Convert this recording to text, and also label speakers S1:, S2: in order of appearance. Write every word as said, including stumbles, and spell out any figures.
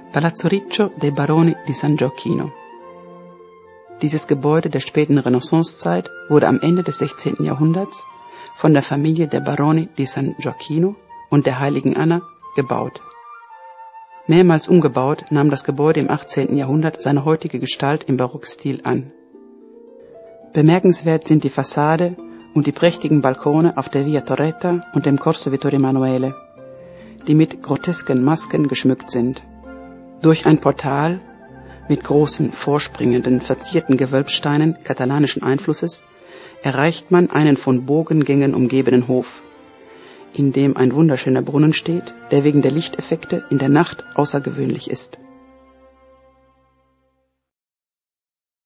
S1: Palazzo Riccio dei Baroni di San Gioacchino. Dieses Gebäude der späten Renaissancezeit wurde am Ende des sechzehnten Jahrhunderts von der Familie der Baroni di San Gioacchino und der heiligen Anna gebaut. Mehrmals umgebaut nahm das Gebäude im achtzehnten Jahrhundert seine heutige Gestalt im Barockstil an. Bemerkenswert sind die Fassade und die prächtigen Balkone auf der Via Torretta und dem Corso Vittorio Emanuele, die mit grotesken Masken geschmückt sind. Durch ein Portal mit großen, vorspringenden, verzierten Gewölbsteinen katalanischen Einflusses erreicht man einen von Bogengängen umgebenen Hof, in dem ein wunderschöner Brunnen steht, der wegen der Lichteffekte in der Nacht außergewöhnlich ist.